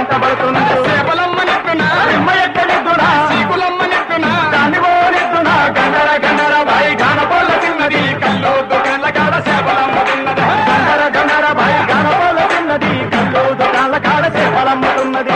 పడుతున్నా సేపలమ్మ నెట్టున నిమ్మ ఎక్కడెత్తునా సీకులమ్మ నెట్టున దాన్ని పోనెత్తునా గండర గండర బాయి గానపోల తిన్నది కల్లో దుకాణల కాడ సేపలమ్ముతున్నది గండర గండర బాయి గానపోల తిన్నది కళ్ళు దుకాణల కాడ సేపలమ్ముతున్నది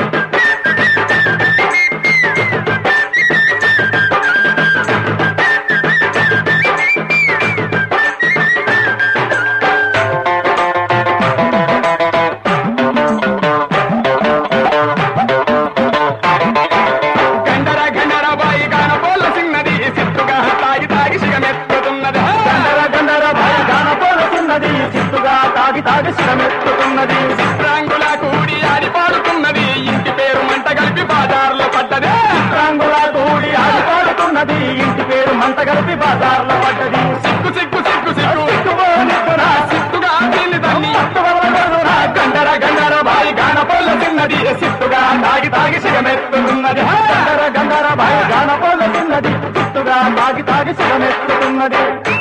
గండర గండర బాయి గానపోల తిన్నది సిట్టుగా తాగి తాగి సిగమెత్తుతున్నది గండర గండర బాయి గానపోల తిన్నది చిత్తుగా తాగి తాగి శిరమెత్తుతున్నది చిత్రాంగుల కూడి ఆడి పాడుతున్నది ఇంటి పేరు మంట కలిపి బాజార్లో పడ్డదే రంగుల కూడి ఆడిపాడుతున్నది ఇంటి పేరు మంట కలిపి బజార్లో పడ్డది సిగ్గు సిగ్గు సిగ్గు సిగ్గు సిక్కుపోనెత్తునా సిట్టుగా తిని దాన్ని పట్టువలగొడునా గండర గండర బాయి గానపోల తిన్నది సిట్టుగా తాగి తాగి సిగమెత్తుతున్నది గండర గండర బాయి గానపోల తిన్నది చిత్తుగా తాగి తాగి శిరమెత్తుతున్నది